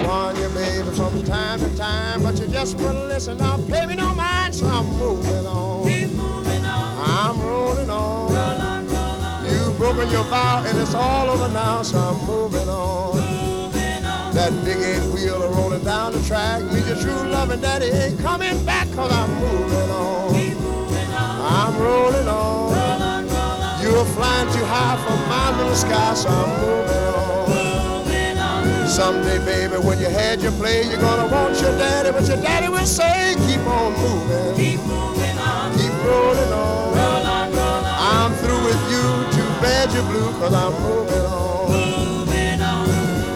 warn you, baby, from time to time, but you just wouldn't listen. Now, pay me no mind, so I'm moving on. Keep moving on. I'm rolling on. Roll on, roll on. You've broken your vow, and it's all over now, so I'm moving on. Moving on. That big eight wheel are rolling down the track. Means your true loving daddy ain't coming back, cause I'm moving on. Keep moving on. I'm rolling on. Roll on, roll on. You're flying too high from my little sky, so I'm moving on. Moving on. Someday, baby, when you had your play, you're gonna want your daddy, but your daddy will say, keep on moving. Keep moving on. Keep rolling on. Roll on, roll on. I'm through with you, too bad you're blue, cause I'm moving on. Moving on.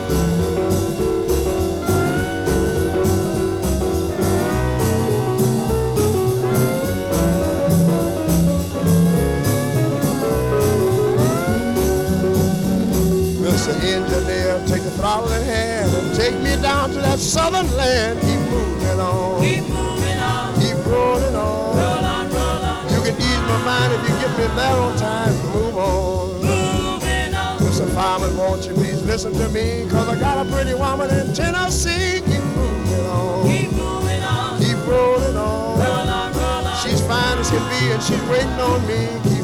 Mr. Engineer, take the throttle in hand and take me down to that southern land. Keep moving on. Keep moving on. Keep rolling on. Roll on, roll on. You can ease my mind if you get me there on time. Move on. Moving on. Mr. Fireman, won't you please listen to me? Cause I got a pretty woman in Tennessee. Keep moving on. Keep moving on. Keep rolling on. Roll on, roll on. She's fine as can be and she's waiting on me. Keep